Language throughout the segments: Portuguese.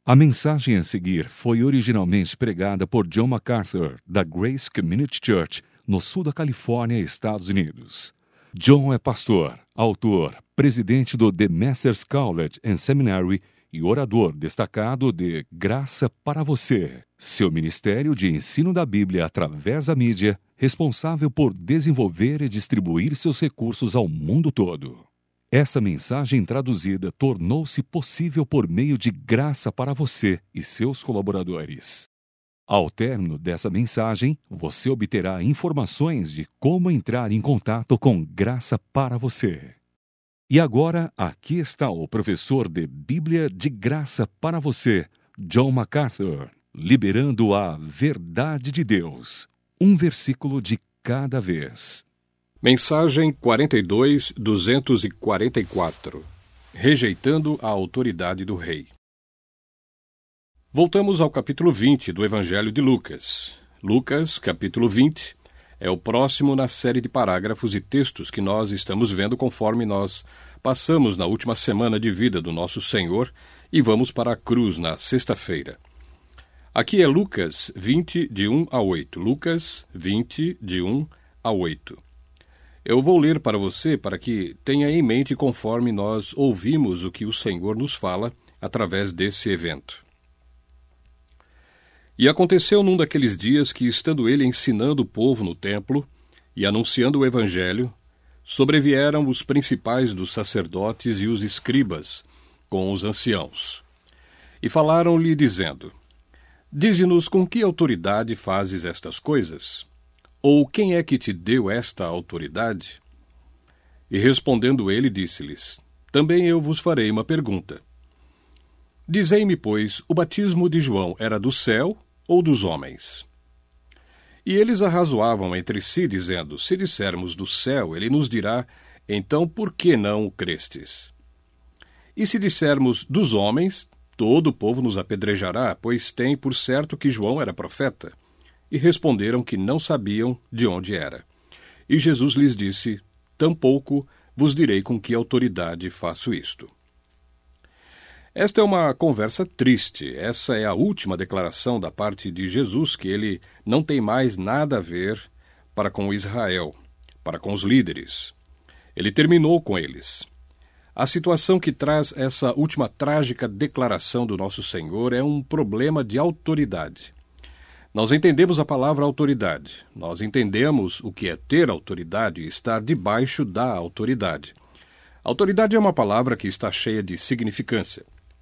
A mensagem a seguir foi originalmente pregada por John MacArthur, da Grace Community Church, no sul da Califórnia, Estados Unidos. John é pastor, autor, presidente do The Masters College and Seminary e orador destacado de Graça para Você, seu ministério de ensino da Bíblia através da mídia, responsável por desenvolver e distribuir seus recursos ao mundo todo. Essa mensagem traduzida tornou-se possível por meio de Graça para Você e seus colaboradores. Ao término dessa mensagem, você obterá informações de como entrar em contato com Graça para Você. E agora, aqui está o professor de Bíblia de Graça para Você, John MacArthur, liberando a verdade de Deus, um versículo de cada vez. Mensagem 42.244. Rejeitando a autoridade do rei. Voltamos ao capítulo 20 do Evangelho de Lucas. Lucas, capítulo 20, é o próximo na série de parágrafos e textos que nós estamos vendo conforme nós passamos na última semana de vida do nosso Senhor e vamos para a cruz na sexta-feira. Aqui é Lucas 20, de 1 a 8. Lucas 20, de 1 a 8. Eu vou ler para você para que tenha em mente conforme nós ouvimos o que o Senhor nos fala através desse evento. E aconteceu num daqueles dias que, estando ele ensinando o povo no templo e anunciando o Evangelho, sobrevieram os principais dos sacerdotes e os escribas com os anciãos. E falaram-lhe, dizendo: Dize-nos com que autoridade fazes estas coisas? Ou quem é que te deu esta autoridade? E respondendo ele, disse-lhes: Também eu vos farei uma pergunta. Dizei-me, pois, o batismo de João era do céu ou dos homens? E eles arrazoavam entre si, dizendo: Se dissermos do céu, ele nos dirá: Então por que não o crestes? E se dissermos dos homens, todo o povo nos apedrejará, pois tem por certo que João era profeta. E responderam que não sabiam de onde era. E Jesus lhes disse: Tampouco vos direi com que autoridade faço isto. Esta é uma conversa triste. Essa é a última declaração da parte de Jesus, que ele não tem mais nada a ver para com Israel, para com os líderes. Ele terminou com eles. A situação que traz essa última trágica declaração do nosso Senhor é um problema de autoridade. Nós entendemos a palavra autoridade. Nós entendemos o que é ter autoridade e estar debaixo da autoridade. Autoridade é uma palavra que está cheia de significância.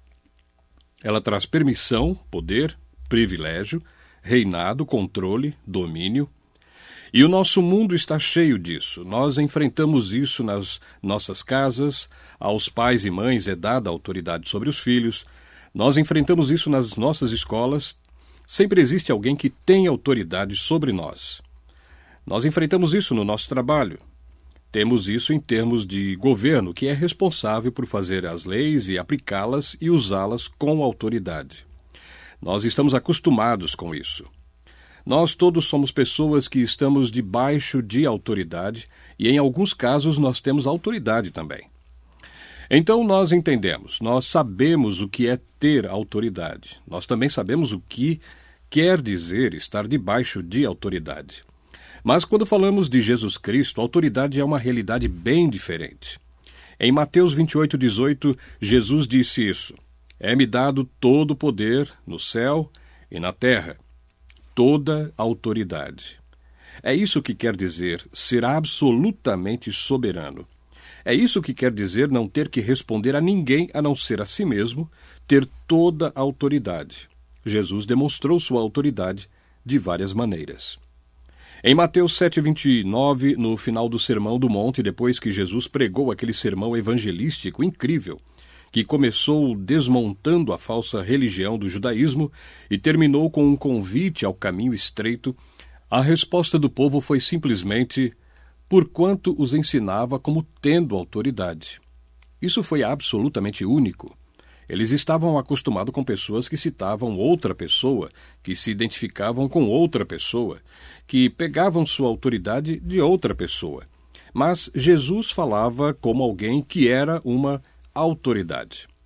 Ela traz permissão, poder, privilégio, reinado, controle, domínio. E o nosso mundo está cheio disso. Nós enfrentamos isso nas nossas casas, aos pais e mães é dada autoridade sobre os filhos. Nós enfrentamos isso nas nossas escolas. Sempre existe alguém que tem autoridade sobre nós. Nós enfrentamos isso no nosso trabalho. Temos isso em termos de governo, que é responsável por fazer as leis e aplicá-las e usá-las com autoridade. Nós estamos acostumados com isso. Nós todos somos pessoas que estamos debaixo de autoridade e, em alguns casos, nós temos autoridade também. Então nós entendemos, nós sabemos o que é ter autoridade. Nós também sabemos o que quer dizer estar debaixo de autoridade. Mas quando falamos de Jesus Cristo, a autoridade é uma realidade bem diferente. Em Mateus 28:18, Jesus disse isso: É-me dado todo o poder no céu e na terra, toda autoridade. É isso que quer dizer ser absolutamente soberano. É isso que quer dizer não ter que responder a ninguém a não ser a si mesmo, ter toda a autoridade. Jesus demonstrou sua autoridade de várias maneiras. Em Mateus 7:29, no final do Sermão do Monte, depois que Jesus pregou aquele sermão evangelístico incrível, que começou desmontando a falsa religião do judaísmo e terminou com um convite ao caminho estreito, a resposta do povo foi simplesmente: porquanto os ensinava como tendo autoridade. Isso foi absolutamente único. Eles estavam acostumados com pessoas que citavam outra pessoa, que se identificavam com outra pessoa, que pegavam sua autoridade de outra pessoa. Mas Jesus falava como alguém que era uma autoridade.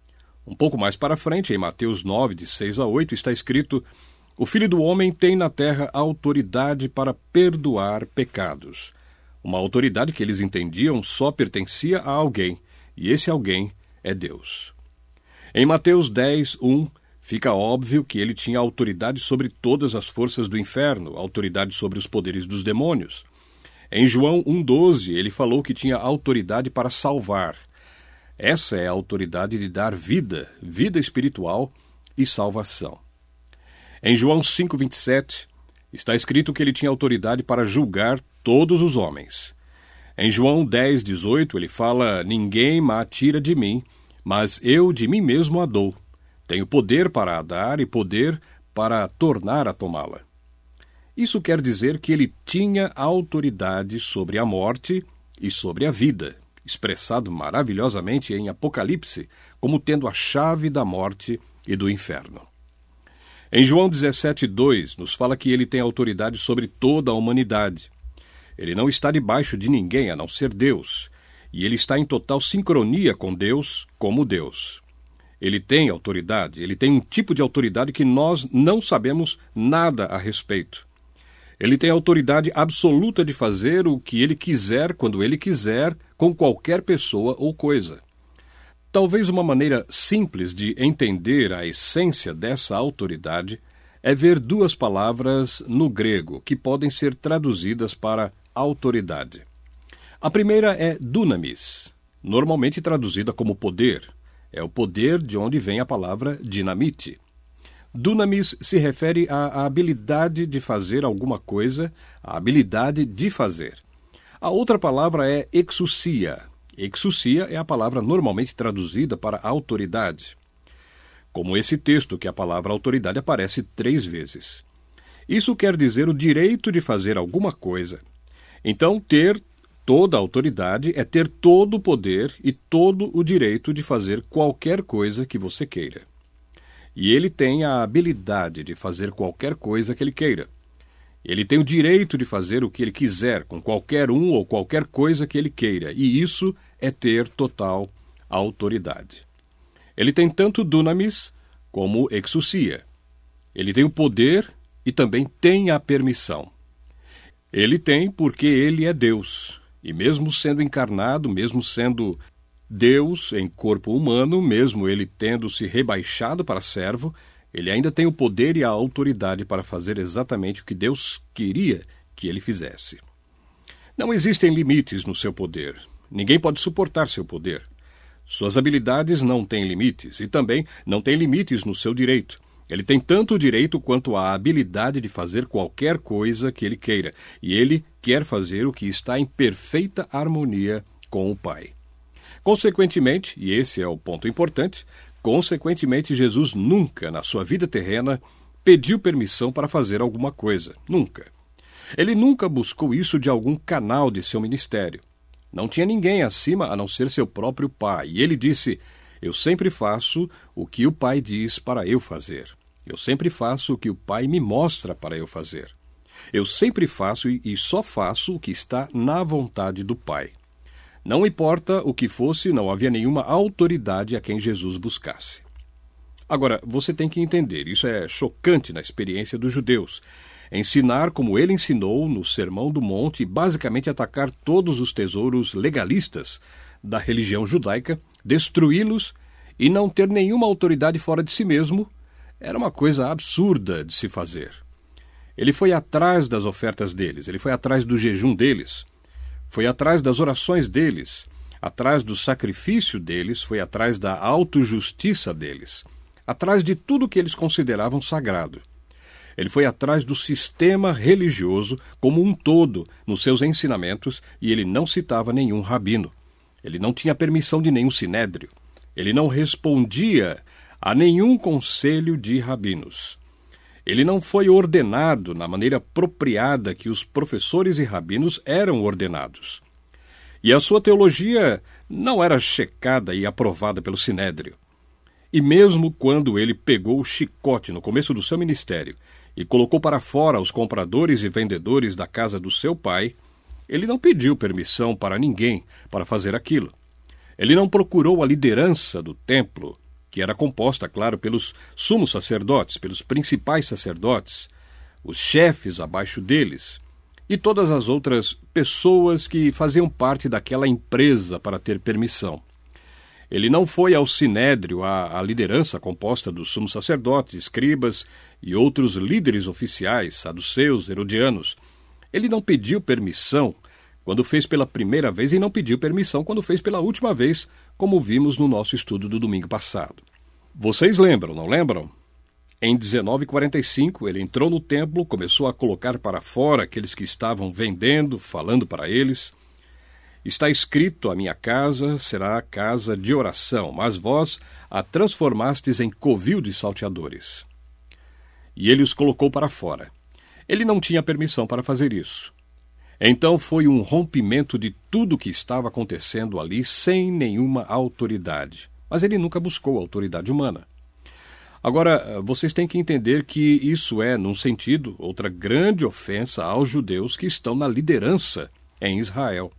Um pouco mais para frente, em Mateus 9, de 6 a 8, está escrito: o Filho do Homem tem na terra autoridade para perdoar pecados. Uma autoridade que eles entendiam só pertencia a alguém, e esse alguém é Deus. Em Mateus 10, 1, fica óbvio que ele tinha autoridade sobre todas as forças do inferno, autoridade sobre os poderes dos demônios. Em João 1,12, ele falou que tinha autoridade para salvar. Essa é a autoridade de dar vida, vida espiritual e salvação. Em João 5,27, está escrito que ele tinha autoridade para julgar todos os homens. Em João 10,18, ele fala: ninguém me tira de mim, mas eu de mim mesmo a dou. Tenho poder para a dar e poder para tornar a tomá-la. Isso quer dizer que ele tinha autoridade sobre a morte e sobre a vida, expressado maravilhosamente em Apocalipse como tendo a chave da morte e do inferno. Em João 17,2, nos fala que ele tem autoridade sobre toda a humanidade. Ele não está debaixo de ninguém a não ser Deus, e ele está em total sincronia com Deus como Deus. Ele tem autoridade, ele tem um tipo de autoridade que nós não sabemos nada a respeito. Ele tem autoridade absoluta de fazer o que ele quiser, quando ele quiser, com qualquer pessoa ou coisa. Talvez uma maneira simples de entender a essência dessa autoridade é ver duas palavras no grego que podem ser traduzidas para autoridade. A primeira é dunamis, normalmente traduzida como poder. É o poder de onde vem a palavra dinamite. Dunamis se refere à habilidade de fazer alguma coisa, a habilidade de fazer. A outra palavra é exousia. Exousia é a palavra normalmente traduzida para autoridade. Como esse texto, que a palavra autoridade aparece 3 vezes. Isso quer dizer o direito de fazer alguma coisa. Então, ter toda a autoridade é ter todo o poder e todo o direito de fazer qualquer coisa que você queira. E ele tem a habilidade de fazer qualquer coisa que ele queira. Ele tem o direito de fazer o que ele quiser com qualquer um ou qualquer coisa que ele queira. E isso é ter total autoridade. Ele tem tanto dunamis como exousia. Ele tem o poder e também tem a permissão. Ele tem porque ele é Deus. E mesmo sendo encarnado, mesmo sendo Deus em corpo humano, mesmo ele tendo se rebaixado para servo, ele ainda tem o poder e a autoridade para fazer exatamente o que Deus queria que ele fizesse. Não existem limites no seu poder. Ninguém pode suportar seu poder. Suas habilidades não têm limites e também não têm limites no seu direito. Ele tem tanto o direito quanto a habilidade de fazer qualquer coisa que ele queira, e ele quer fazer o que está em perfeita harmonia com o Pai. Consequentemente, e esse é o ponto importante, consequentemente Jesus nunca, na sua vida terrena, pediu permissão para fazer alguma coisa. Nunca. Ele nunca buscou isso de algum canal de seu ministério. Não tinha ninguém acima a não ser seu próprio Pai. E ele disse: eu sempre faço o que o Pai diz para eu fazer. Eu sempre faço o que o Pai me mostra para eu fazer. Eu sempre faço e só faço o que está na vontade do Pai. Não importa o que fosse, não havia nenhuma autoridade a quem Jesus buscasse. Agora, você tem que entender, isso é chocante na experiência dos judeus. Ensinar como ele ensinou no Sermão do Monte e basicamente atacar todos os tesouros legalistas da religião judaica, destruí-los e não ter nenhuma autoridade fora de si mesmo, era uma coisa absurda de se fazer. Ele foi atrás das ofertas deles, ele foi atrás do jejum deles, foi atrás das orações deles, atrás do sacrifício deles, foi atrás da autojustiça deles, atrás de tudo que eles consideravam sagrado. Ele foi atrás do sistema religioso como um todo nos seus ensinamentos e ele não citava nenhum rabino. Ele não tinha permissão de nenhum sinédrio. Ele não respondia a nenhum conselho de rabinos. Ele não foi ordenado na maneira apropriada que os professores e rabinos eram ordenados. E a sua teologia não era checada e aprovada pelo sinédrio. E mesmo quando ele pegou o chicote no começo do seu ministério e colocou para fora os compradores e vendedores da casa do seu pai, ele não pediu permissão para ninguém para fazer aquilo. Ele não procurou a liderança do templo que era composta, claro, pelos sumos sacerdotes, pelos principais sacerdotes, os chefes abaixo deles e todas as outras pessoas que faziam parte daquela empresa para ter permissão. Ele não foi ao sinédrio, à liderança composta dos sumos sacerdotes, escribas e outros líderes oficiais, saduceus, herodianos. Ele não pediu permissão quando fez pela primeira vez e não pediu permissão quando fez pela última vez, como vimos no nosso estudo do domingo passado. Vocês lembram, não lembram? Em 1945, ele entrou no templo, começou a colocar para fora aqueles que estavam vendendo, falando para eles: está escrito, a minha casa será casa de oração, mas vós a transformastes em covil de salteadores. E ele os colocou para fora. Ele não tinha permissão para fazer isso. Então foi um rompimento de tudo o que estava acontecendo ali sem nenhuma autoridade. Mas ele nunca buscou autoridade humana. Agora, vocês têm que entender que isso é, num sentido, outra grande ofensa aos judeus que estão na liderança em Israel.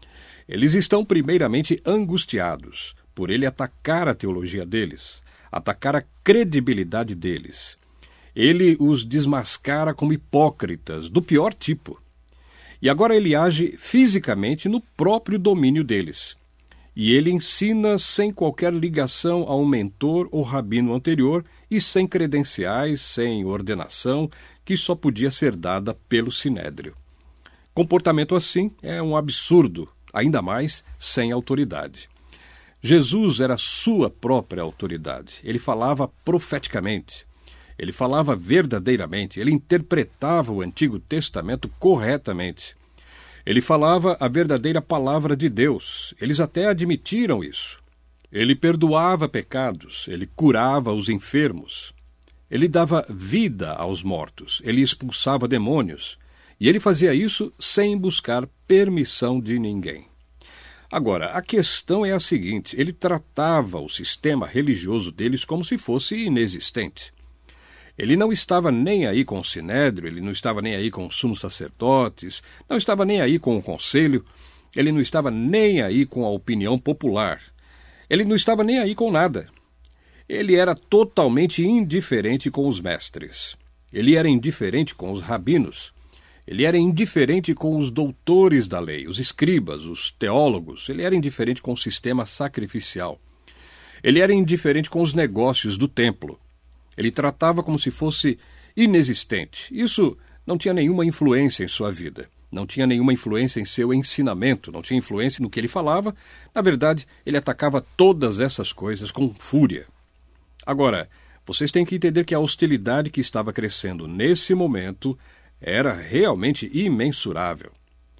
Eles estão primeiramente angustiados por ele atacar a teologia deles, atacar a credibilidade deles. Ele os desmascara como hipócritas do pior tipo. E agora ele age fisicamente no próprio domínio deles. E ele ensina sem qualquer ligação a um mentor ou rabino anterior e sem credenciais, sem ordenação, que só podia ser dada pelo sinédrio. Comportamento assim é um absurdo, ainda mais sem autoridade. Jesus era sua própria autoridade. Ele falava profeticamente. Ele falava verdadeiramente. Ele interpretava o Antigo Testamento corretamente. Ele falava a verdadeira palavra de Deus. Eles até admitiram isso. Ele perdoava pecados. Ele curava os enfermos. Ele dava vida aos mortos. Ele expulsava demônios. E ele fazia isso sem buscar permissão de ninguém. Agora, a questão é a seguinte: ele tratava o sistema religioso deles como se fosse inexistente. Ele não estava nem aí com o sinédrio, ele não estava nem aí com os sumos sacerdotes, não estava nem aí com o conselho, ele não estava nem aí com a opinião popular. Ele não estava nem aí com nada. Ele era totalmente indiferente com os mestres. Ele era indiferente com os rabinos. Ele era indiferente com os doutores da lei, os escribas, os teólogos. Ele era indiferente com o sistema sacrificial. Ele era indiferente com os negócios do templo. Ele tratava como se fosse inexistente. Isso não tinha nenhuma influência em sua vida. Não tinha nenhuma influência em seu ensinamento. Não tinha influência no que ele falava. Na verdade, ele atacava todas essas coisas com fúria. Agora, vocês têm que entender que a hostilidade que estava crescendo nesse momento era realmente imensurável.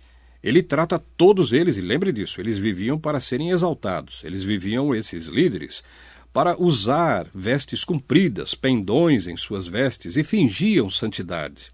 Ele trata todos eles, e lembre disso, eles viviam para serem exaltados. Eles viviam, esses líderes, para usar vestes compridas, pendões em suas vestes, e fingiam santidade.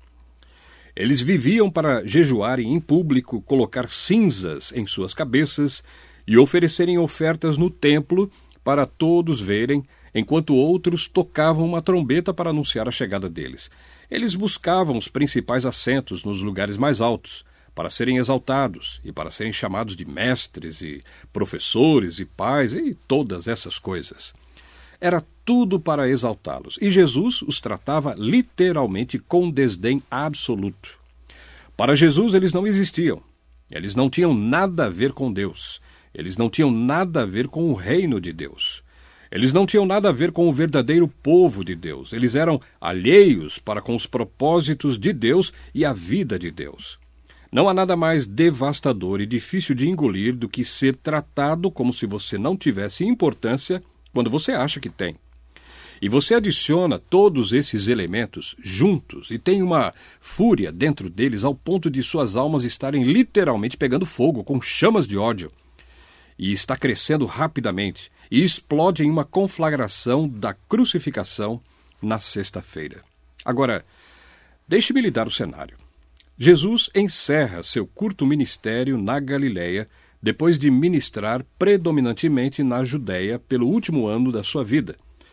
Eles viviam para jejuarem em público, colocar cinzas em suas cabeças e oferecerem ofertas no templo para todos verem, enquanto outros tocavam uma trombeta para anunciar a chegada deles. Eles buscavam os principais assentos nos lugares mais altos, para serem exaltados e para serem chamados de mestres e professores e pais e todas essas coisas. Era tudo para exaltá-los, e Jesus os tratava literalmente com desdém absoluto. Para Jesus eles não existiam, eles não tinham nada a ver com Deus, eles não tinham nada a ver com o reino de Deus, eles não tinham nada a ver com o verdadeiro povo de Deus, eles eram alheios para com os propósitos de Deus e a vida de Deus. Não há nada mais devastador e difícil de engolir do que ser tratado como se você não tivesse importância quando você acha que tem. E você adiciona todos esses elementos juntos e tem uma fúria dentro deles ao ponto de suas almas estarem literalmente pegando fogo com chamas de ódio. E está crescendo rapidamente e explode em uma conflagração da crucificação na sexta-feira. Agora, deixe-me lhe dar o cenário. Jesus encerra seu curto ministério na Galileia depois de ministrar predominantemente na Judéia pelo último ano da sua vida.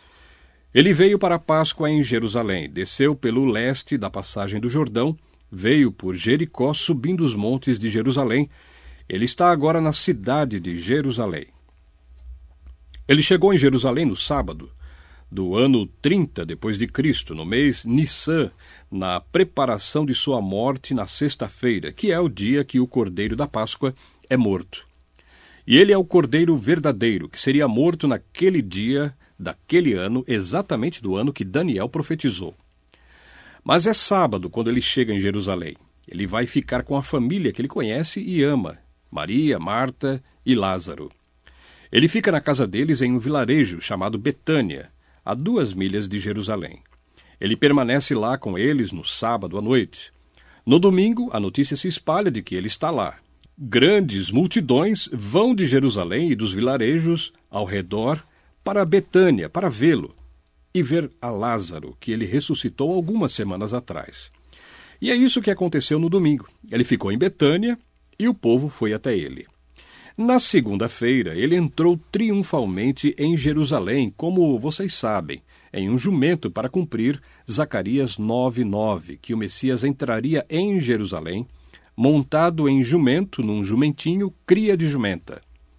Ele veio para a Páscoa em Jerusalém, desceu pelo leste da passagem do Jordão, veio por Jericó subindo os montes de Jerusalém. Ele está agora na cidade de Jerusalém. Ele chegou em Jerusalém no sábado do ano 30 depois de Cristo, no mês Nissan, na preparação de sua morte na sexta-feira, que é o dia que o Cordeiro da Páscoa é morto. E ele é o Cordeiro verdadeiro, que seria morto naquele dia, daquele ano, exatamente do ano que Daniel profetizou. Mas é sábado quando ele chega em Jerusalém. Ele vai ficar com a família que ele conhece e ama, Maria, Marta e Lázaro. Ele fica na casa deles em um vilarejo chamado Betânia, a 2 milhas de Jerusalém. Ele permanece lá com eles no sábado à noite. No domingo, a notícia se espalha de que ele está lá. Grandes multidões vão de Jerusalém e dos vilarejos ao redor para Betânia, para vê-lo e ver a Lázaro, que ele ressuscitou algumas semanas atrás. E é isso que aconteceu no domingo. Ele ficou em Betânia e o povo foi até ele. Na segunda-feira, ele entrou triunfalmente em Jerusalém, como vocês sabem, em um jumento para cumprir Zacarias 9:9, que o Messias entraria em Jerusalém, montado em jumento, num jumentinho, cria de jumenta.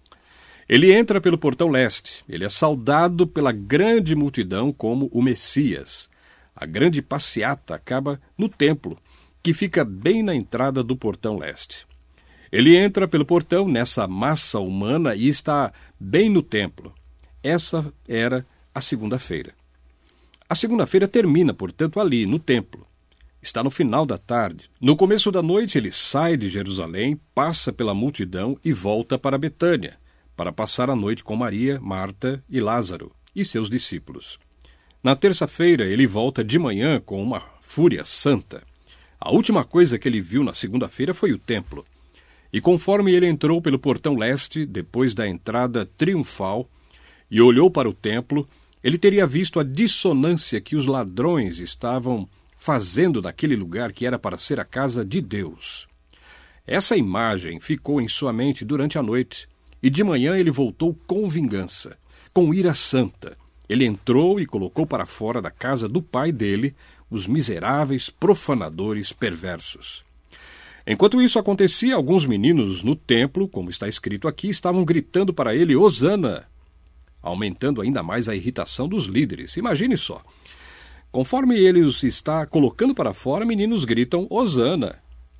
Ele entra pelo portão leste. Ele é saudado pela grande multidão como o Messias. A grande passeata acaba no templo, que fica bem na entrada do portão leste. Ele entra pelo portão nessa massa humana e está bem no templo. Essa era a segunda-feira. A segunda-feira termina, portanto, ali, no templo. Está no final da tarde. No começo da noite, ele sai de Jerusalém, passa pela multidão e volta para Betânia, para passar a noite com Maria, Marta e Lázaro e seus discípulos. Na terça-feira, ele volta de manhã com uma fúria santa. A última coisa que ele viu na segunda-feira foi o templo. E conforme ele entrou pelo portão leste, depois da entrada triunfal, e olhou para o templo, ele teria visto a dissonância que os ladrões estavam fazendo naquele lugar que era para ser a casa de Deus. Essa imagem ficou em sua mente durante a noite, e de manhã ele voltou com vingança, com ira santa. Ele entrou e colocou para fora da casa do pai dele os miseráveis profanadores perversos. Enquanto isso acontecia, alguns meninos no templo, como está escrito aqui, estavam gritando para ele, Hosana, aumentando ainda mais a irritação dos líderes. Imagine só. Conforme ele os está colocando para fora, meninos gritam, Hosana.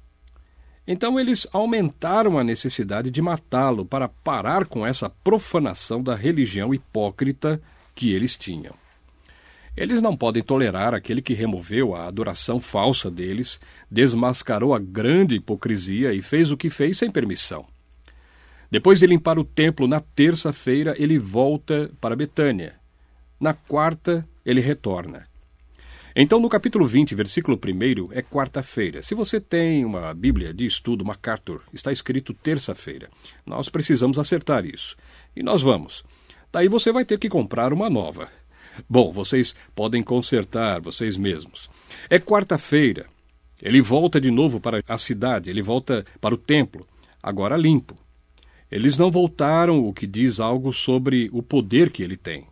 Então eles aumentaram a necessidade de matá-lo para parar com essa profanação da religião hipócrita que eles tinham. Eles não podem tolerar aquele que removeu a adoração falsa deles, desmascarou a grande hipocrisia e fez o que fez sem permissão. Depois de limpar o templo na terça-feira, ele volta para Betânia. Na quarta, ele retorna. Então, no capítulo 20, versículo 1, é quarta-feira. Se você tem uma Bíblia de estudo MacArthur, está escrito terça-feira. Nós precisamos acertar isso. E nós vamos. Daí você vai ter que comprar uma nova. Bom, vocês podem consertar vocês mesmos. É quarta-feira. Ele volta de novo para a cidade, ele volta para o templo, agora limpo. Eles não voltaram, o que diz algo sobre o poder que ele tem.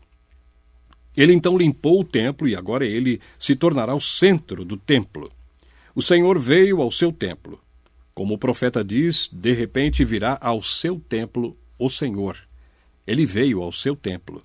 Ele então limpou o templo e agora ele se tornará o centro do templo. O Senhor veio ao seu templo. Como o profeta diz, de repente virá ao seu templo o Senhor. Ele veio ao seu templo.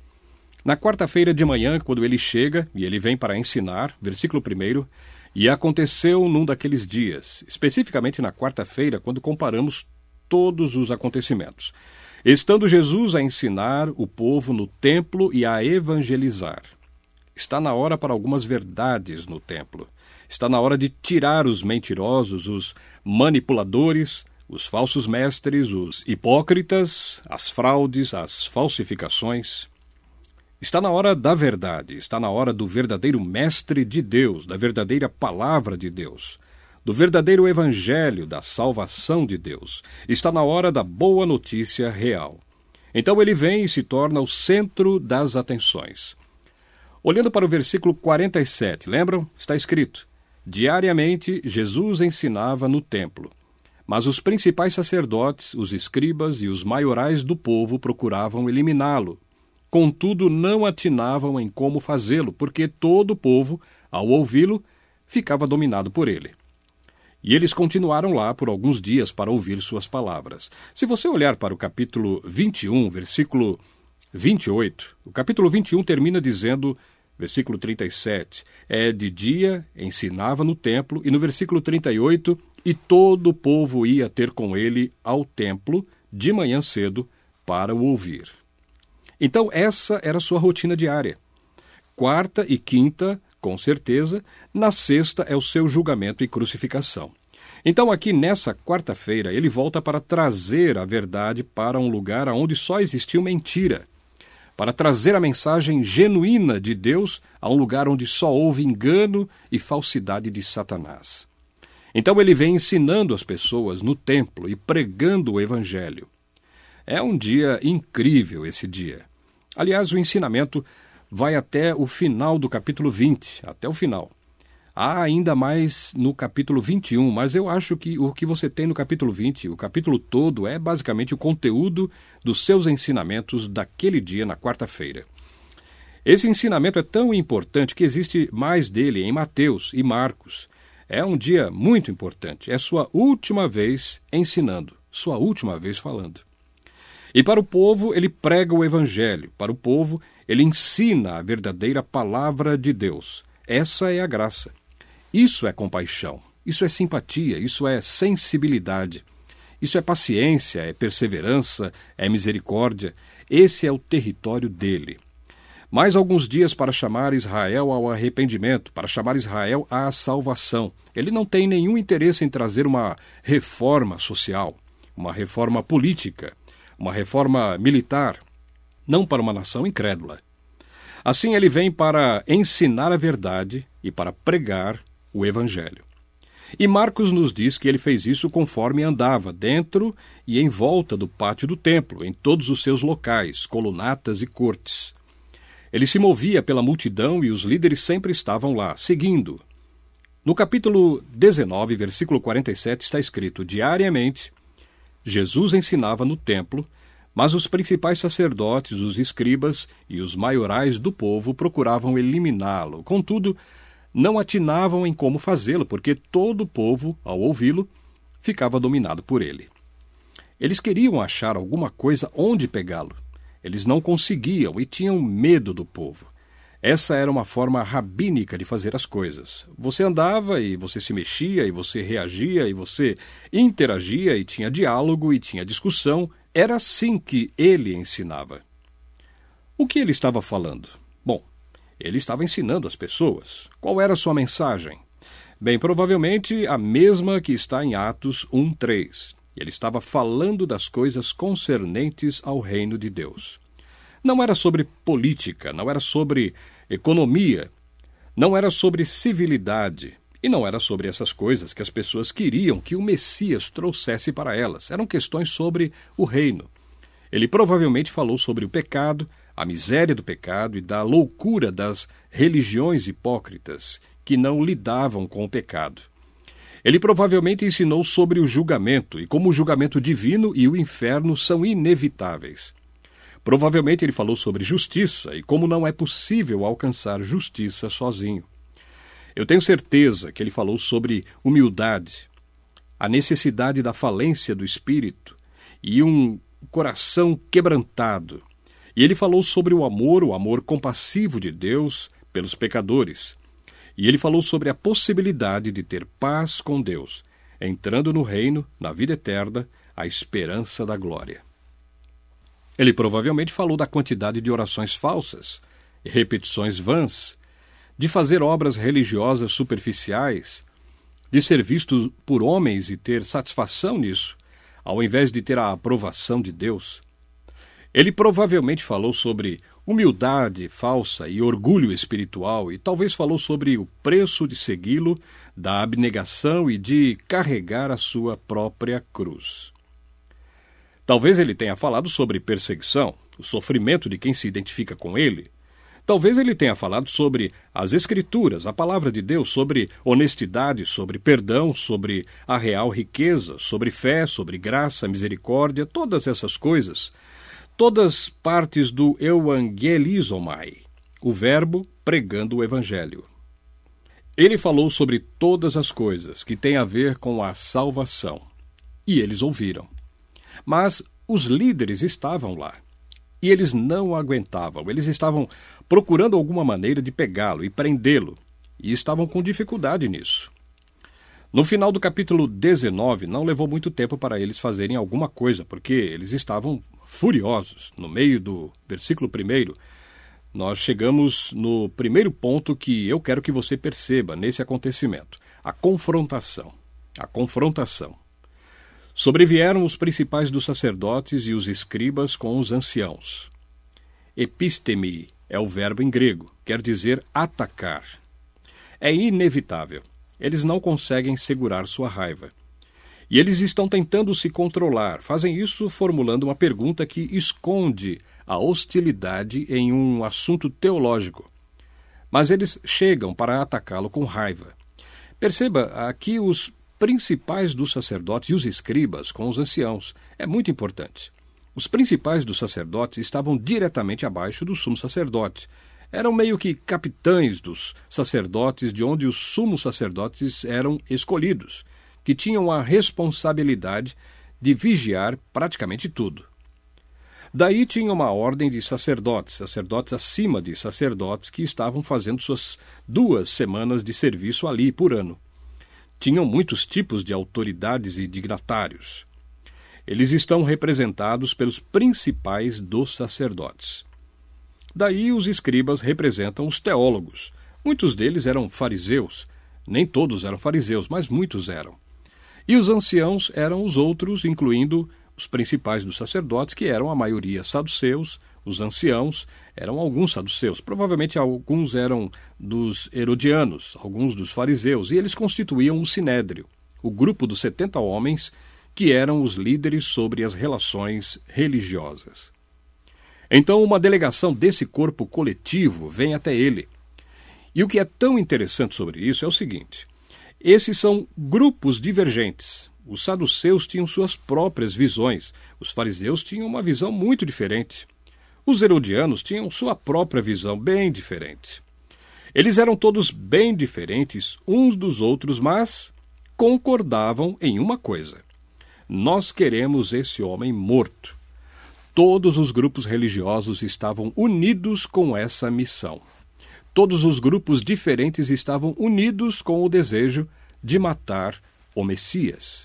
Na quarta-feira de manhã, quando ele chega, e ele vem para ensinar, versículo 1, e aconteceu num daqueles dias, especificamente na quarta-feira, quando comparamos todos os acontecimentos. Estando Jesus a ensinar o povo no templo e a evangelizar. Está na hora para algumas verdades no templo. Está na hora de tirar os mentirosos, os manipuladores, os falsos mestres, os hipócritas, as fraudes, as falsificações. Está na hora da verdade, está na hora do verdadeiro mestre de Deus, da verdadeira palavra de Deus, do verdadeiro evangelho, da salvação de Deus. Está na hora da boa notícia real. Então ele vem e se torna o centro das atenções. Olhando para o versículo 47, lembram? Está escrito, diariamente Jesus ensinava no templo, mas os principais sacerdotes, os escribas e os maiorais do povo procuravam eliminá-lo. Contudo, não atinavam em como fazê-lo, porque todo o povo, ao ouvi-lo, ficava dominado por ele. E eles continuaram lá por alguns dias para ouvir suas palavras. Se você olhar para o capítulo 21, versículo 28. O capítulo 21 termina dizendo, versículo 37, de dia ensinava no templo, e no versículo 38, e todo o povo ia ter com ele ao templo de manhã cedo para o ouvir. Então essa era a sua rotina diária. Quarta e quinta, com certeza, na sexta é o seu julgamento e crucificação. Então aqui nessa quarta-feira ele volta para trazer a verdade para um lugar onde só existiu mentira, para trazer a mensagem genuína de Deus a um lugar onde só houve engano e falsidade de Satanás. Então ele vem ensinando as pessoas no templo e pregando o evangelho. É um dia incrível esse dia. Aliás, o ensinamento vai até o final do capítulo 20, até o final. Há ainda mais no capítulo 21, mas eu acho que o que você tem no capítulo 20, o capítulo todo, é basicamente o conteúdo dos seus ensinamentos daquele dia, na quarta-feira. Esse ensinamento é tão importante que existe mais dele em Mateus e Marcos. É um dia muito importante. É sua última vez ensinando, sua última vez falando. E para o povo, ele prega o evangelho. Para o povo, ele ensina a verdadeira palavra de Deus. Essa é a graça. Isso é compaixão. Isso é simpatia. Isso é sensibilidade. Isso é paciência, é perseverança, é misericórdia. Esse é o território dele. Mais alguns dias para chamar Israel ao arrependimento, para chamar Israel à salvação. Ele não tem nenhum interesse em trazer uma reforma social, uma reforma política, uma reforma militar, não para uma nação incrédula. Assim ele vem para ensinar a verdade e para pregar o evangelho. E Marcos nos diz que ele fez isso conforme andava dentro e em volta do pátio do templo, em todos os seus locais, colunatas e cortes. Ele se movia pela multidão e os líderes sempre estavam lá, seguindo. No capítulo 19, versículo 47, está escrito: diariamente, Jesus ensinava no templo, mas os principais sacerdotes, os escribas e os maiorais do povo procuravam eliminá-lo. Contudo, não atinavam em como fazê-lo, porque todo o povo, ao ouvi-lo, ficava dominado por ele. Eles queriam achar alguma coisa onde pegá-lo. Eles não conseguiam e tinham medo do povo. Essa era uma forma rabínica de fazer as coisas. Você andava e você se mexia, e você reagia, e você interagia, e tinha diálogo, e tinha discussão. Era assim que ele ensinava. O que ele estava falando? Bom, ele estava ensinando as pessoas. Qual era a sua mensagem? Bem, provavelmente a mesma que está em Atos 1:3. Ele estava falando das coisas concernentes ao reino de Deus. Não era sobre política, não era sobre economia, não era sobre civilidade, e não era sobre essas coisas que as pessoas queriam que o Messias trouxesse para elas. Eram questões sobre o reino. Ele provavelmente falou sobre o pecado, a miséria do pecado e da loucura das religiões hipócritas que não lidavam com o pecado. Ele provavelmente ensinou sobre o julgamento e como o julgamento divino e o inferno são inevitáveis. Provavelmente ele falou sobre justiça e como não é possível alcançar justiça sozinho. Eu tenho certeza que ele falou sobre humildade, a necessidade da falência do espírito e um coração quebrantado. E ele falou sobre o amor compassivo de Deus pelos pecadores. E ele falou sobre a possibilidade de ter paz com Deus, entrando no reino, na vida eterna, a esperança da glória. Ele provavelmente falou da quantidade de orações falsas e repetições vãs, de fazer obras religiosas superficiais, de ser visto por homens e ter satisfação nisso, ao invés de ter a aprovação de Deus. Ele provavelmente falou sobre humildade falsa e orgulho espiritual e talvez falou sobre o preço de segui-lo, da abnegação e de carregar a sua própria cruz. Talvez ele tenha falado sobre perseguição, o sofrimento de quem se identifica com ele. Talvez ele tenha falado sobre as Escrituras, a palavra de Deus, sobre honestidade, sobre perdão, sobre a real riqueza, sobre fé, sobre graça, misericórdia, todas essas coisas. Todas partes do euangelizomai, o verbo pregando o evangelho. Ele falou sobre todas as coisas que têm a ver com a salvação. E eles ouviram. Mas os líderes estavam lá. E eles não aguentavam. Eles estavam procurando alguma maneira de pegá-lo e prendê-lo. E estavam com dificuldade nisso. No final do capítulo 19, não levou muito tempo para eles fazerem alguma coisa, porque eles estavam furiosos. No meio do versículo 1, nós chegamos no primeiro ponto que eu quero que você perceba nesse acontecimento. A confrontação. A confrontação. Sobrevieram os principais dos sacerdotes e os escribas com os anciãos. Epistemi é o verbo em grego, quer dizer atacar. É inevitável. Eles não conseguem segurar sua raiva. E eles estão tentando se controlar. Fazem isso formulando uma pergunta que esconde a hostilidade em um assunto teológico. Mas eles chegam para atacá-lo com raiva. Perceba aqui os principais dos sacerdotes e os escribas com os anciãos. É muito importante. Os principais dos sacerdotes estavam diretamente abaixo do sumo sacerdote. Eram meio que capitães dos sacerdotes, de onde os sumos sacerdotes eram escolhidos, que tinham a responsabilidade de vigiar praticamente tudo. Daí tinha uma ordem de sacerdotes, sacerdotes acima de sacerdotes, que estavam fazendo suas 2 semanas de serviço ali por ano. Tinham muitos tipos de autoridades e dignatários. Eles estão representados pelos principais dos sacerdotes. Daí os escribas representam os teólogos. Muitos deles eram fariseus. Nem todos eram fariseus, mas muitos eram. E os anciãos eram os outros, incluindo os principais dos sacerdotes, que eram a maioria saduceus. Os anciãos eram alguns saduceus. Provavelmente alguns eram dos herodianos, alguns dos fariseus. E eles constituíam o sinédrio, o grupo dos 70 homens que eram os líderes sobre as relações religiosas. Então, uma delegação desse corpo coletivo vem até ele. E o que é tão interessante sobre isso é o seguinte: esses são grupos divergentes. Os saduceus tinham suas próprias visões. Os fariseus tinham uma visão muito diferente. Os herodianos tinham sua própria visão bem diferente. Eles eram todos bem diferentes uns dos outros, mas concordavam em uma coisa: nós queremos esse homem morto. Todos os grupos religiosos estavam unidos com essa missão. Todos os grupos diferentes estavam unidos com o desejo de matar o Messias.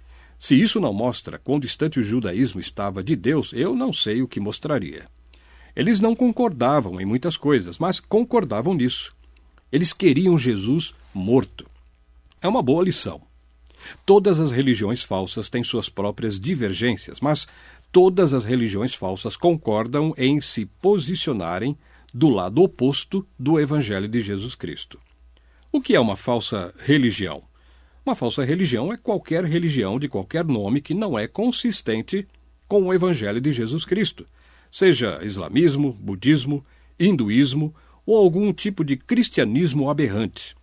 Se isso não mostra quão distante o judaísmo estava de Deus, eu não sei o que mostraria. Eles não concordavam em muitas coisas, mas concordavam nisso. Eles queriam Jesus morto. É uma boa lição. Todas as religiões falsas têm suas próprias divergências, mas todas as religiões falsas concordam em se posicionarem do lado oposto do Evangelho de Jesus Cristo. O que é uma falsa religião? Uma falsa religião é qualquer religião de qualquer nome que não é consistente com o Evangelho de Jesus Cristo, seja islamismo, budismo, hinduísmo ou algum tipo de cristianismo aberrante.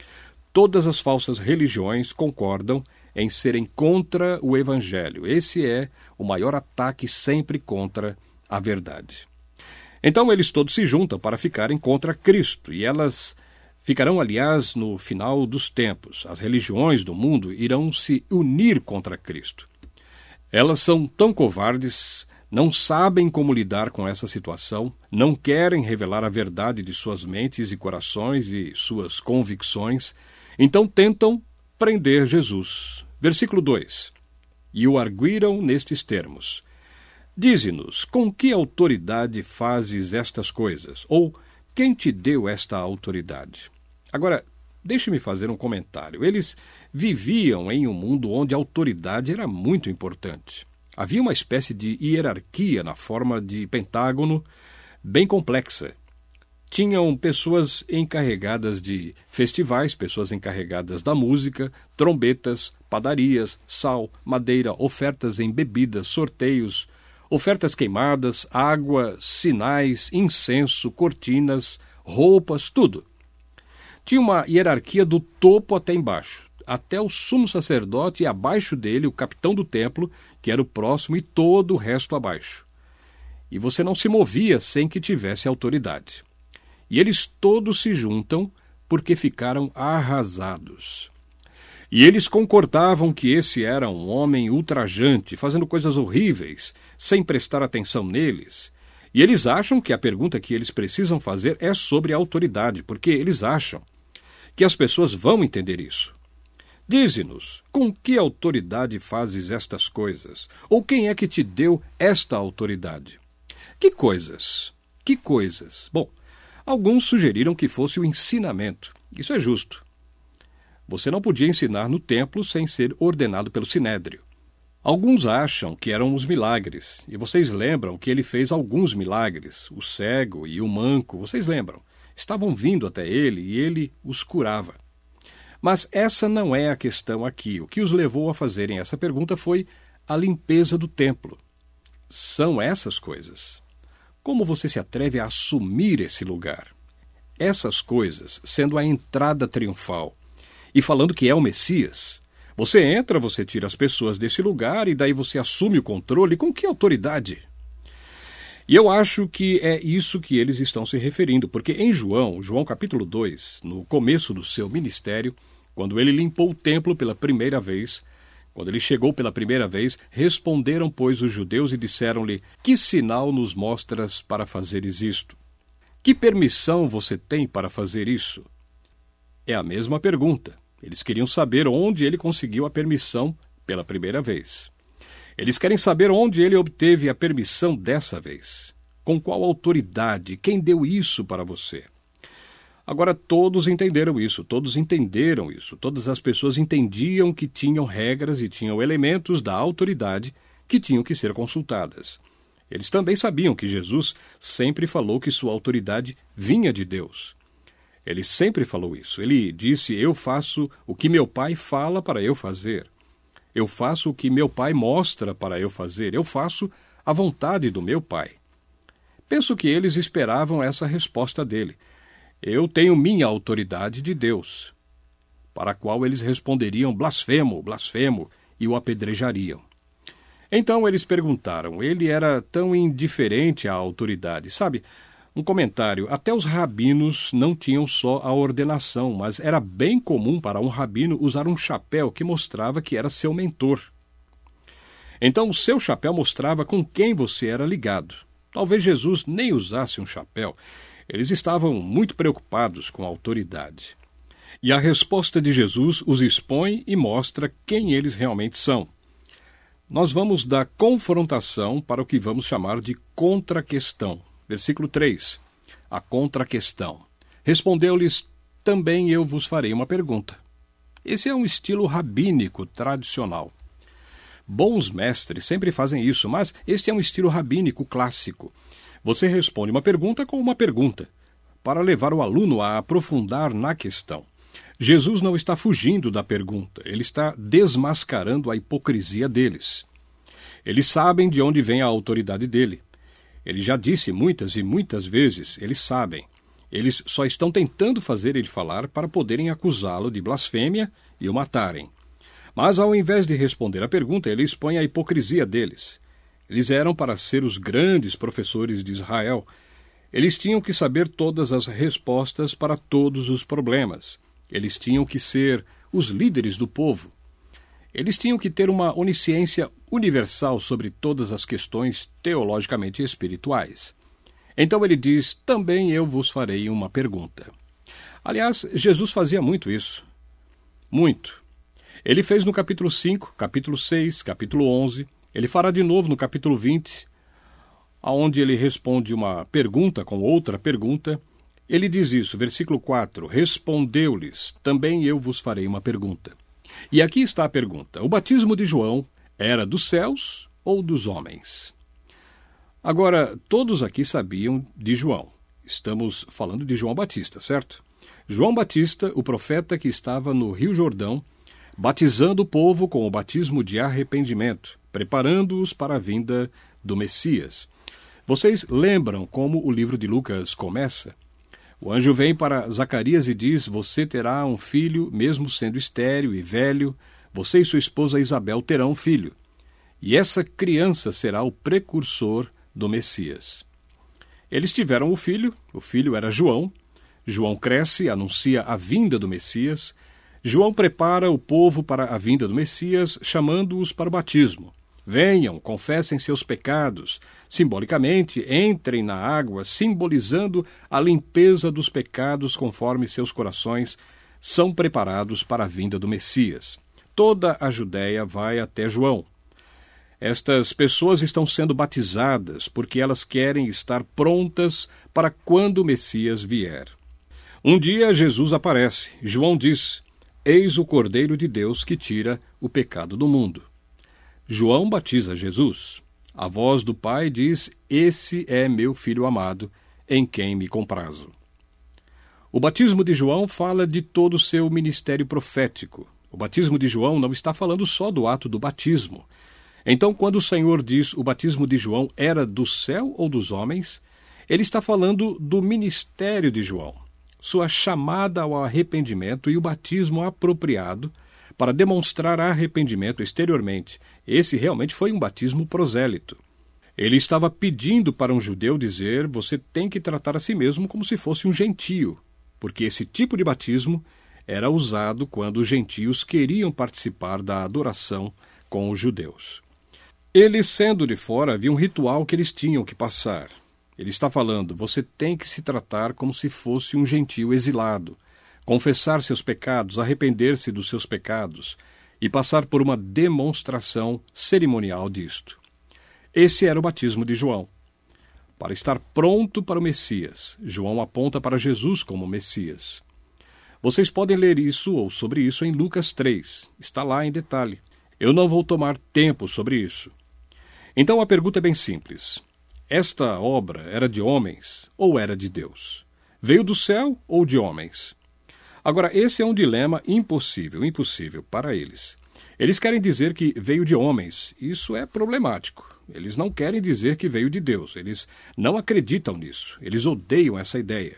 Todas as falsas religiões concordam em serem contra o Evangelho. Esse é o maior ataque sempre contra a verdade. Então eles todos se juntam para ficarem contra Cristo, e elas ficarão, aliás, no final dos tempos. As religiões do mundo irão se unir contra Cristo. Elas são tão covardes, não sabem como lidar com essa situação, não querem revelar a verdade de suas mentes e corações e suas convicções, então tentam prender Jesus. Versículo 2. E o arguíram nestes termos: dize-nos, com que autoridade fazes estas coisas? Ou quem te deu esta autoridade? Agora, deixe-me fazer um comentário. Eles viviam em um mundo onde a autoridade era muito importante. Havia uma espécie de hierarquia na forma de pentágono bem complexa. Tinham pessoas encarregadas de festivais, pessoas encarregadas da música, trombetas, padarias, sal, madeira, ofertas em bebidas, sorteios, ofertas queimadas, água, sinais, incenso, cortinas, roupas, tudo. Tinha uma hierarquia do topo até embaixo, até o sumo sacerdote e abaixo dele o capitão do templo, que era o próximo, e todo o resto abaixo. E você não se movia sem que tivesse autoridade. E eles todos se juntam porque ficaram arrasados. E eles concordavam que esse era um homem ultrajante, fazendo coisas horríveis, sem prestar atenção neles. E eles acham que a pergunta que eles precisam fazer é sobre a autoridade, porque eles acham que as pessoas vão entender isso. Dize-nos, com que autoridade fazes estas coisas? Ou quem é que te deu esta autoridade? Que coisas? Que coisas? Bom, alguns sugeriram que fosse o ensinamento. Isso é justo. Você não podia ensinar no templo sem ser ordenado pelo Sinédrio. Alguns acham que eram os milagres, e vocês lembram que ele fez alguns milagres. O cego e o manco, vocês lembram? Estavam vindo até ele e ele os curava. Mas essa não é a questão aqui. O que os levou a fazerem essa pergunta foi a limpeza do templo. São essas coisas. Como você se atreve a assumir esse lugar? Essas coisas, sendo a entrada triunfal, e falando que é o Messias, você entra, você tira as pessoas desse lugar e daí você assume o controle. Com que autoridade? E eu acho que é isso que eles estão se referindo, porque em João capítulo 2, no começo do seu ministério, quando ele limpou o templo pela primeira vez, quando ele chegou pela primeira vez, responderam, pois, os judeus e disseram-lhe: que sinal nos mostras para fazeres isto? Que permissão você tem para fazer isso? É a mesma pergunta. Eles queriam saber onde ele conseguiu a permissão pela primeira vez. Eles querem saber onde ele obteve a permissão dessa vez. Com qual autoridade? Quem deu isso para você? Agora, todos entenderam isso, todos entenderam isso. Todas as pessoas entendiam que tinham regras e tinham elementos da autoridade que tinham que ser consultadas. Eles também sabiam que Jesus sempre falou que sua autoridade vinha de Deus. Ele sempre falou isso. Ele disse: eu faço o que meu Pai fala para eu fazer. Eu faço o que meu Pai mostra para eu fazer. Eu faço a vontade do meu Pai. Penso que eles esperavam essa resposta dele. Eu tenho minha autoridade de Deus. Para a qual eles responderiam: blasfemo, blasfemo, e o apedrejariam. Então eles perguntaram. Ele era tão indiferente à autoridade. Sabe, um comentário: até os rabinos não tinham só a ordenação, mas era bem comum para um rabino usar um chapéu que mostrava que era seu mentor. Então o seu chapéu mostrava com quem você era ligado. Talvez Jesus nem usasse um chapéu. Eles estavam muito preocupados com a autoridade. E a resposta de Jesus os expõe e mostra quem eles realmente são. Nós vamos da confrontação para o que vamos chamar de contra-questão. Versículo 3. A contra-questão. Respondeu-lhes: também eu vos farei uma pergunta. Esse é um estilo rabínico tradicional. Bons mestres sempre fazem isso, mas este é um estilo rabínico clássico. Você responde uma pergunta com uma pergunta, para levar o aluno a aprofundar na questão. Jesus não está fugindo da pergunta, ele está desmascarando a hipocrisia deles. Eles sabem de onde vem a autoridade dele. Ele já disse muitas e muitas vezes, eles sabem. Eles só estão tentando fazer ele falar para poderem acusá-lo de blasfêmia e o matarem. Mas ao invés de responder a pergunta, ele expõe a hipocrisia deles. Eles eram para ser os grandes professores de Israel. Eles tinham que saber todas as respostas para todos os problemas. Eles tinham que ser os líderes do povo. Eles tinham que ter uma onisciência universal sobre todas as questões teologicamente espirituais. Então ele diz: também eu vos farei uma pergunta. Aliás, Jesus fazia muito isso. Muito. Ele fez no capítulo 5, capítulo 6, capítulo 11. Ele fará de novo no capítulo 20, onde ele responde uma pergunta com outra pergunta. Ele diz isso, versículo 4, respondeu-lhes: também eu vos farei uma pergunta. E aqui está a pergunta: o batismo de João era dos céus ou dos homens? Agora, todos aqui sabiam de João. Estamos falando de João Batista, certo? João Batista, o profeta que estava no Rio Jordão, batizando o povo com o batismo de arrependimento, preparando-os para a vinda do Messias. Vocês lembram como o livro de Lucas começa? O anjo vem para Zacarias e diz: você terá um filho, mesmo sendo estéril e velho, você e sua esposa Isabel terão um filho. E essa criança será o precursor do Messias. Eles tiveram o filho era João. João cresce, anuncia a vinda do Messias. João prepara o povo para a vinda do Messias, chamando-os para o batismo. Venham, confessem seus pecados. Simbolicamente, entrem na água, simbolizando a limpeza dos pecados conforme seus corações são preparados para a vinda do Messias. Toda a Judéia vai até João. Estas pessoas estão sendo batizadas porque elas querem estar prontas para quando o Messias vier. Um dia Jesus aparece. João diz: Eis o Cordeiro de Deus que tira o pecado do mundo. João batiza Jesus. A voz do Pai diz: Esse é meu Filho amado, em quem me comprazo. O batismo de João fala de todo o seu ministério profético. O batismo de João não está falando só do ato do batismo. Então, quando o Senhor diz o batismo de João era do céu ou dos homens, ele está falando do ministério de João, sua chamada ao arrependimento e o batismo apropriado para demonstrar arrependimento exteriormente. Esse realmente foi um batismo prosélito. Ele estava pedindo para um judeu dizer: você tem que tratar a si mesmo como se fosse um gentio, porque esse tipo de batismo era usado quando os gentios queriam participar da adoração com os judeus. Eles, sendo de fora, havia um ritual que eles tinham que passar. Ele está falando: você tem que se tratar como se fosse um gentio exilado, confessar seus pecados, arrepender-se dos seus pecados e passar por uma demonstração cerimonial disto. Esse era o batismo de João. Para estar pronto para o Messias, João aponta para Jesus como Messias. Vocês podem ler isso ou sobre isso em Lucas 3. Está lá em detalhe. Eu não vou tomar tempo sobre isso. Então a pergunta é bem simples. Esta obra era de homens ou era de Deus? Veio do céu ou de homens? Agora, esse é um dilema impossível para eles. Eles querem dizer que veio de homens. Isso é problemático. Eles não querem dizer que veio de Deus. Eles não acreditam nisso. Eles odeiam essa ideia.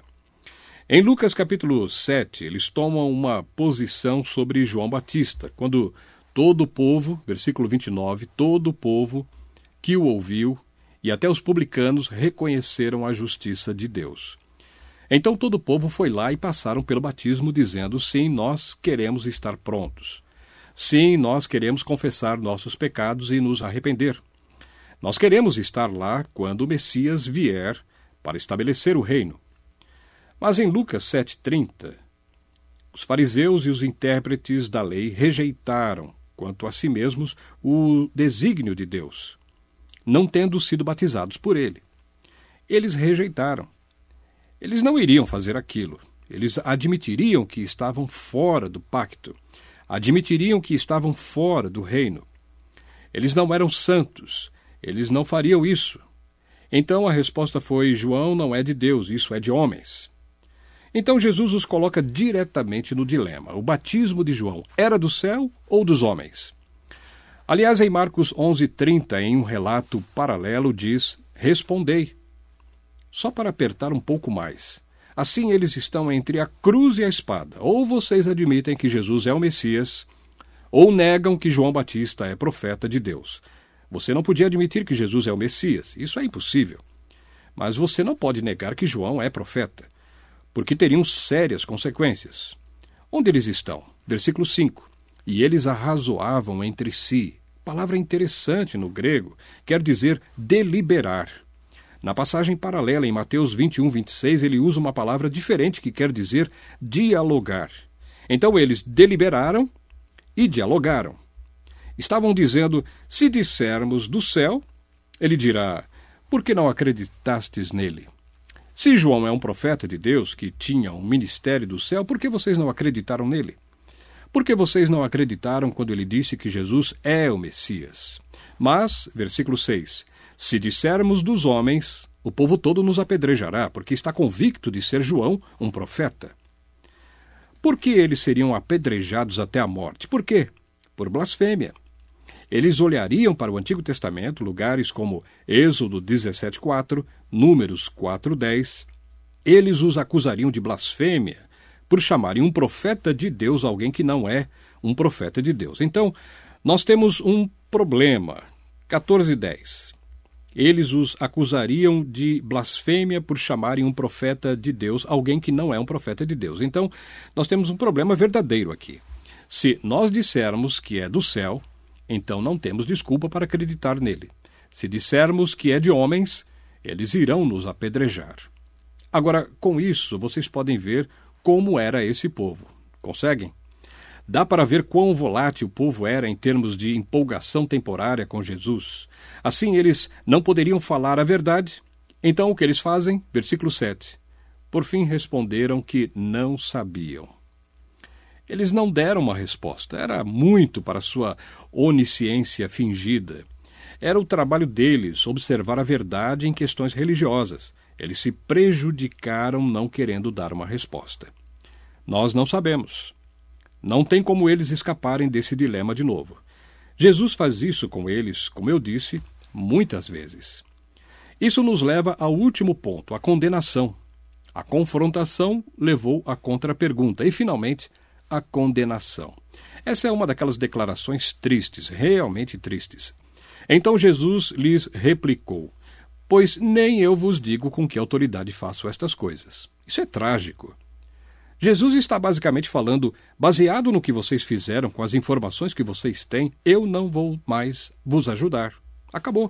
Em Lucas capítulo 7, eles tomam uma posição sobre João Batista, quando todo o povo, versículo 29, todo o povo que o ouviu e até os publicanos reconheceram a justiça de Deus. Então todo o povo foi lá e passaram pelo batismo, dizendo: sim, nós queremos estar prontos. Sim, nós queremos confessar nossos pecados e nos arrepender. Nós queremos estar lá quando o Messias vier para estabelecer o reino. Mas em Lucas 7,30, os fariseus e os intérpretes da lei rejeitaram, quanto a si mesmos, o desígnio de Deus, não tendo sido batizados por ele. Eles rejeitaram. Eles não iriam fazer aquilo. Eles admitiriam que estavam fora do pacto. Admitiriam que estavam fora do reino. Eles não eram santos. Eles não fariam isso. Então a resposta foi: João não é de Deus, isso é de homens. Então Jesus os coloca diretamente no dilema. O batismo de João era do céu ou dos homens? Aliás, em Marcos 11,30, em um relato paralelo, diz: respondei. Só para apertar um pouco mais. Assim eles estão entre a cruz e a espada. Ou vocês admitem que Jesus é o Messias, ou negam que João Batista é profeta de Deus. Você não podia admitir que Jesus é o Messias. Isso é impossível. Mas você não pode negar que João é profeta, porque teriam sérias consequências. Onde eles estão? Versículo 5. E eles arrazoavam entre si. Palavra interessante no grego, quer dizer deliberar. Na passagem paralela em Mateus 21:26, ele usa uma palavra diferente que quer dizer dialogar. Então eles deliberaram e dialogaram. Estavam dizendo: se dissermos do céu, ele dirá: por que não acreditastes nele? Se João é um profeta de Deus que tinha um ministério do céu, por que vocês não acreditaram nele? Por que vocês não acreditaram quando ele disse que Jesus é o Messias? Mas, versículo 6, se dissermos dos homens, o povo todo nos apedrejará, porque está convicto de ser João um profeta. Por que eles seriam apedrejados até a morte? Por quê? Por blasfêmia. Eles olhariam para o Antigo Testamento, lugares como Êxodo 17:4, Números 4:10. Eles os acusariam de blasfêmia por chamarem um profeta de Deus alguém que não é um profeta de Deus. Então, nós temos um problema. 14:10. Eles os acusariam de blasfêmia por chamarem um profeta de Deus alguém que não é um profeta de Deus. Então, nós temos um problema verdadeiro aqui. Se nós dissermos que é do céu, então não temos desculpa para acreditar nele. Se dissermos que é de homens, eles irão nos apedrejar. Agora, com isso, vocês podem ver como era esse povo. Conseguem? Dá para ver quão volátil o povo era em termos de empolgação temporária com Jesus. Assim, eles não poderiam falar a verdade. Então, o que eles fazem? Versículo 7. Por fim, responderam que não sabiam. Eles não deram uma resposta. Era muito para sua onisciência fingida. Era o trabalho deles observar a verdade em questões religiosas. Eles se prejudicaram não querendo dar uma resposta. Nós não sabemos. Não tem como eles escaparem desse dilema de novo. Jesus faz isso com eles, como eu disse, muitas vezes. Isso nos leva ao último ponto, a condenação. A confrontação levou à contrapergunta e, finalmente, a condenação. Essa é uma daquelas declarações tristes, realmente tristes. Então Jesus lhes replicou: pois nem eu vos digo com que autoridade faço estas coisas. Isso é trágico. Jesus está basicamente falando, baseado no que vocês fizeram, com as informações que vocês têm, eu não vou mais vos ajudar. Acabou.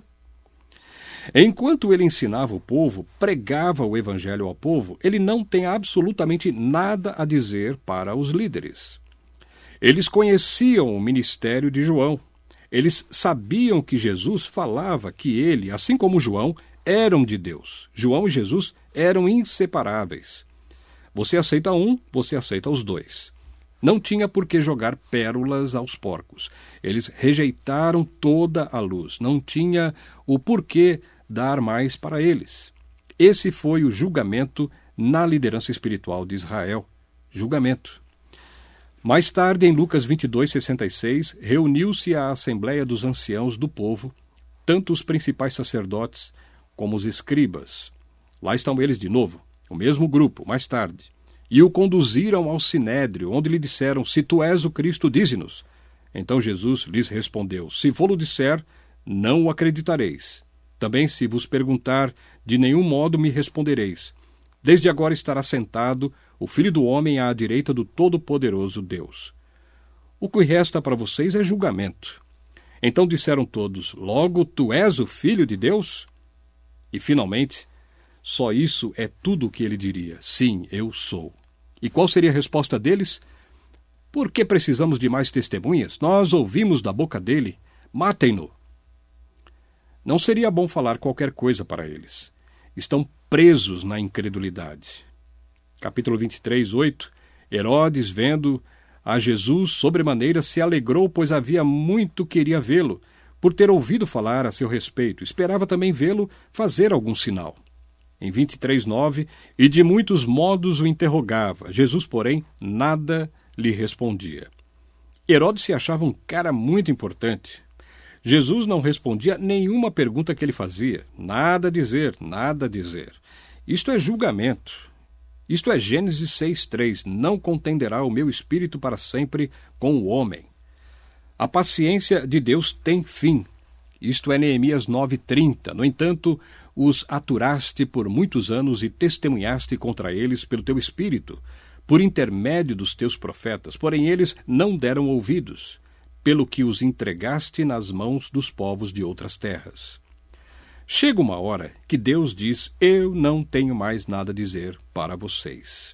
Enquanto ele ensinava o povo, pregava o evangelho ao povo, ele não tem absolutamente nada a dizer para os líderes. Eles conheciam o ministério de João. Eles sabiam que Jesus falava que ele, assim como João, eram de Deus. João e Jesus eram inseparáveis. Você aceita um, você aceita os dois. Não tinha por que jogar pérolas aos porcos. Eles rejeitaram toda a luz. Não tinha o porquê dar mais para eles. Esse foi o julgamento na liderança espiritual de Israel. Julgamento. Mais tarde, em Lucas 22:66, reuniu-se a assembleia dos anciãos do povo, tanto os principais sacerdotes como os escribas. Lá estão eles de novo, o mesmo grupo, mais tarde. E o conduziram ao sinédrio, onde lhe disseram: se tu és o Cristo, dize-nos. Então Jesus lhes respondeu: se vou-lo disser, não o acreditareis. Também se vos perguntar, de nenhum modo me respondereis. Desde agora estará sentado o Filho do Homem à direita do Todo-Poderoso Deus. O que resta para vocês é julgamento. Então disseram todos: logo tu és o Filho de Deus? E finalmente, só isso é tudo o que ele diria: sim, eu sou. E qual seria a resposta deles? Por que precisamos de mais testemunhas? Nós ouvimos da boca dele: matem-no. Não seria bom falar qualquer coisa para eles. Estão presos na incredulidade. Capítulo 23, 8. Herodes, vendo a Jesus sobremaneira, se alegrou, pois havia muito queria vê-lo, por ter ouvido falar a seu respeito. Esperava também vê-lo fazer algum sinal. Em 23:9, e de muitos modos o interrogava. Jesus, porém, nada lhe respondia. Herodes se achava um cara muito importante. Jesus não respondia nenhuma pergunta que ele fazia. Nada a dizer, nada a dizer. Isto é julgamento. Isto é Gênesis 6:3. Não contenderá o meu espírito para sempre com o homem. A paciência de Deus tem fim. Isto é Neemias 9:30. No entanto, os aturaste por muitos anos e testemunhaste contra eles pelo teu espírito, por intermédio dos teus profetas. Porém, eles não deram ouvidos, pelo que os entregaste nas mãos dos povos de outras terras. Chega uma hora que Deus diz: eu não tenho mais nada a dizer para vocês.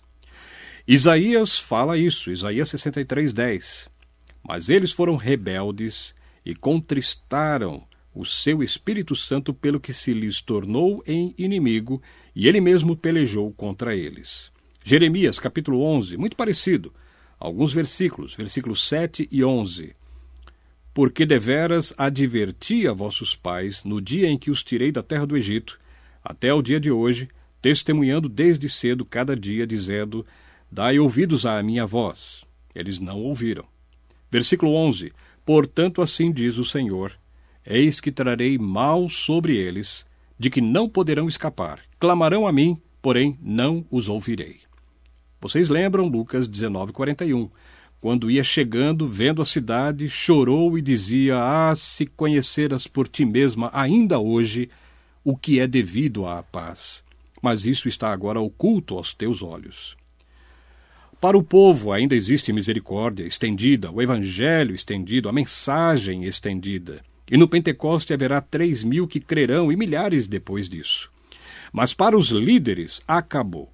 Isaías fala isso, Isaías 63:10. Mas eles foram rebeldes e contristaram o seu Espírito Santo, pelo que se lhes tornou em inimigo, e ele mesmo pelejou contra eles. Jeremias, capítulo 11, muito parecido. Alguns versículos 7 e 11. Porque deveras adverti a vossos pais no dia em que os tirei da terra do Egito, até o dia de hoje, testemunhando desde cedo cada dia, dizendo: dai ouvidos à minha voz. Eles não ouviram. Versículo 11. Portanto, assim diz o Senhor: eis que trarei mal sobre eles, de que não poderão escapar. Clamarão a mim, porém não os ouvirei. Vocês lembram Lucas 19:41. Quando ia chegando, vendo a cidade, chorou e dizia: ah, se conheceras por ti mesma, ainda hoje, o que é devido à paz. Mas isso está agora oculto aos teus olhos. Para o povo ainda existe misericórdia estendida, o evangelho estendido, a mensagem estendida. E no Pentecoste haverá 3.000 que crerão e milhares depois disso. Mas para os líderes, acabou.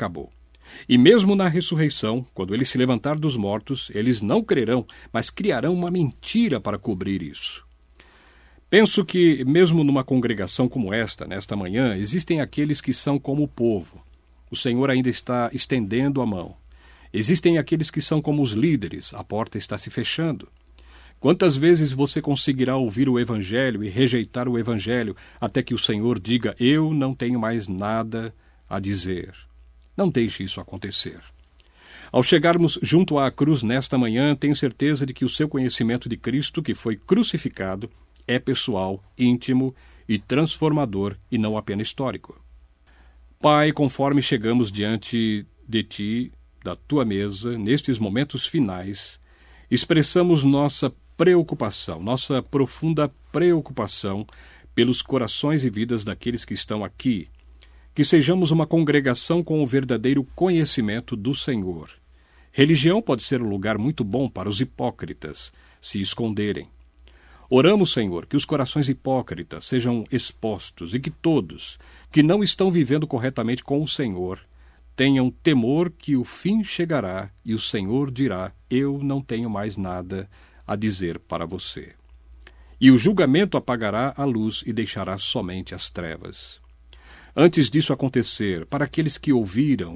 E mesmo na ressurreição, quando ele se levantar dos mortos, eles não crerão, mas criarão uma mentira para cobrir isso. Penso que, mesmo numa congregação como esta, nesta manhã, existem aqueles que são como o povo. O Senhor ainda está estendendo a mão. Existem aqueles que são como os líderes, a porta está se fechando. Quantas vezes você conseguirá ouvir o Evangelho e rejeitar o Evangelho até que o Senhor diga: eu não tenho mais nada a dizer? Não deixe isso acontecer. Ao chegarmos junto à cruz nesta manhã, tenho certeza de que o seu conhecimento de Cristo, que foi crucificado, é pessoal, íntimo e transformador e não apenas histórico. Pai, conforme chegamos diante de Ti, da Tua mesa, nestes momentos finais, expressamos nossa preocupação, nossa profunda preocupação pelos corações e vidas daqueles que estão aqui, que sejamos uma congregação com o verdadeiro conhecimento do Senhor. Religião pode ser um lugar muito bom para os hipócritas se esconderem. Oramos, Senhor, que os corações hipócritas sejam expostos e que todos que não estão vivendo corretamente com o Senhor tenham temor que o fim chegará e o Senhor dirá: eu não tenho mais nada a dizer para você. E o julgamento apagará a luz e deixará somente as trevas. Antes disso acontecer, para aqueles que ouviram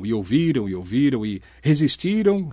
e resistiram,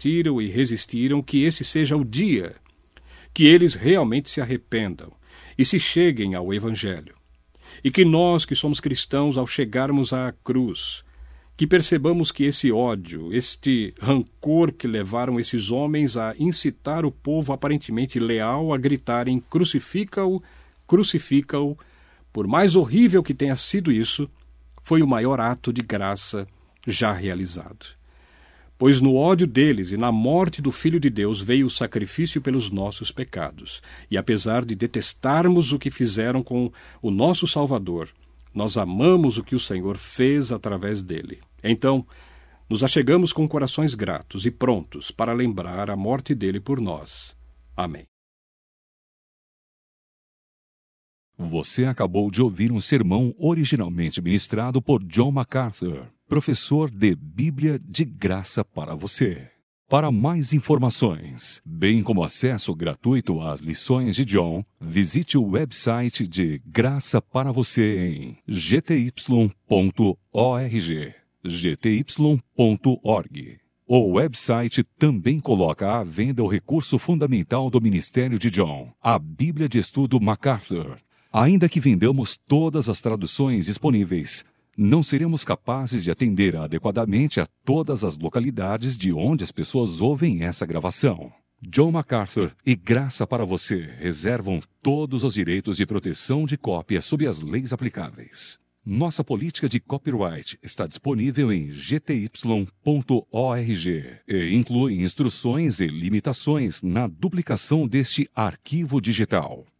que esse seja o dia que eles realmente se arrependam e se cheguem ao Evangelho. E que nós, que somos cristãos, ao chegarmos à cruz, que percebamos que esse ódio, este rancor que levaram esses homens a incitar o povo aparentemente leal a gritarem: crucifica-o, crucifica-o, por mais horrível que tenha sido isso, foi o maior ato de graça já realizado. Pois no ódio deles e na morte do Filho de Deus veio o sacrifício pelos nossos pecados. E apesar de detestarmos o que fizeram com o nosso Salvador, nós amamos o que o Senhor fez através dele. Então, nos achegamos com corações gratos e prontos para lembrar a morte dele por nós. Amém. Você acabou de ouvir um sermão originalmente ministrado por John MacArthur, professor de Bíblia de graça para você. Para mais informações, bem como acesso gratuito às lições de John, visite o website de Graça para Você em gty.org. O website também coloca à venda o recurso fundamental do ministério de John, a Bíblia de Estudo MacArthur. Ainda que vendamos todas as traduções disponíveis, não seremos capazes de atender adequadamente a todas as localidades de onde as pessoas ouvem essa gravação. John MacArthur e Graça para Você reservam todos os direitos de proteção de cópia sob as leis aplicáveis. Nossa política de copyright está disponível em gty.org e inclui instruções e limitações na duplicação deste arquivo digital.